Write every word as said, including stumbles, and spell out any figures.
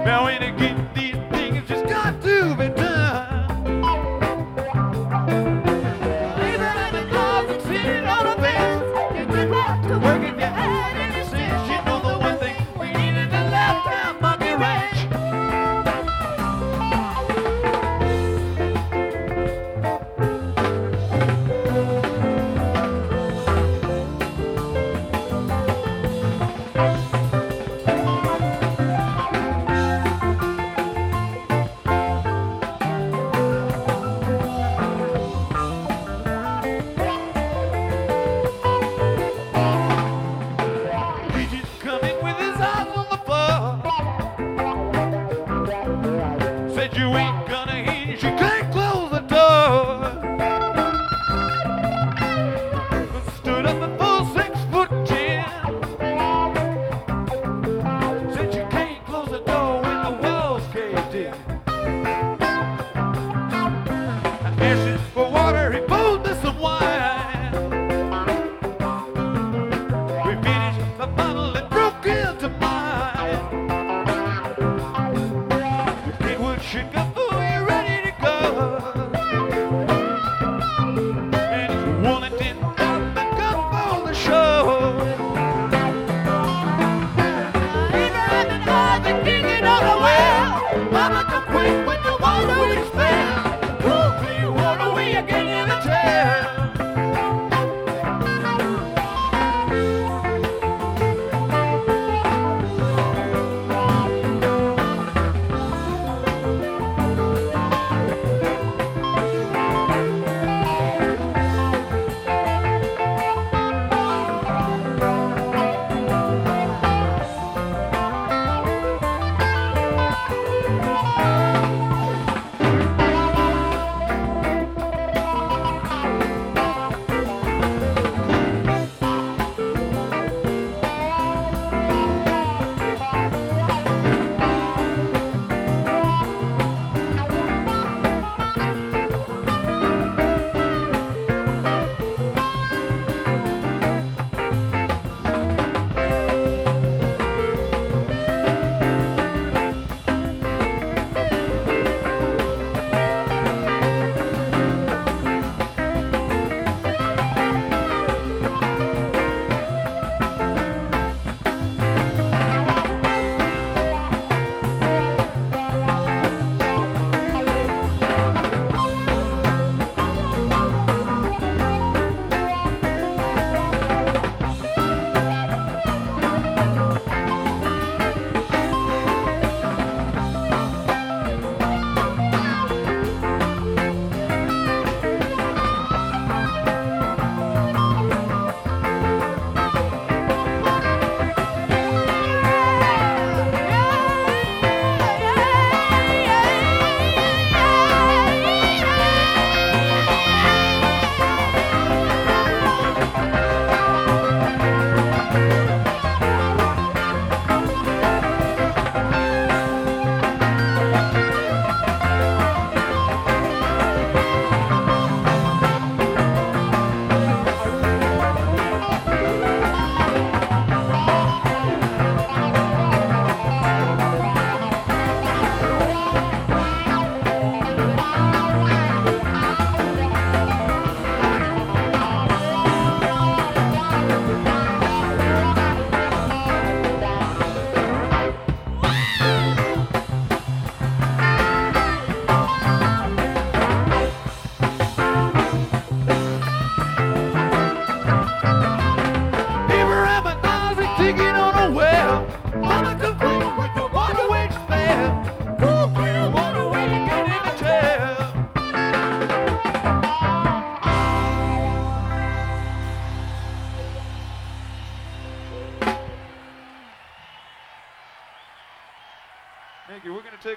Now when you get these things, it's just got to be done. Living in the closet, sitting on a bench, you just have to work if you had any sense. You know the one thing we need in the lifetime monkey ranch. Said you ain't gonna eat, you can't close the door. Stood up a full six foot ten. Said you can't close the door when the walls caved in. I asked him for water, he poured me some wine. We finished the bottle and broke into mine. Should go, oh, you're ready to go. And if you want it, then come and come for the show. Even the dogs are kicking on the well. Mama, come quick when the water is fell. Cool, clean water, we are getting the tail. Thank you. We're going to take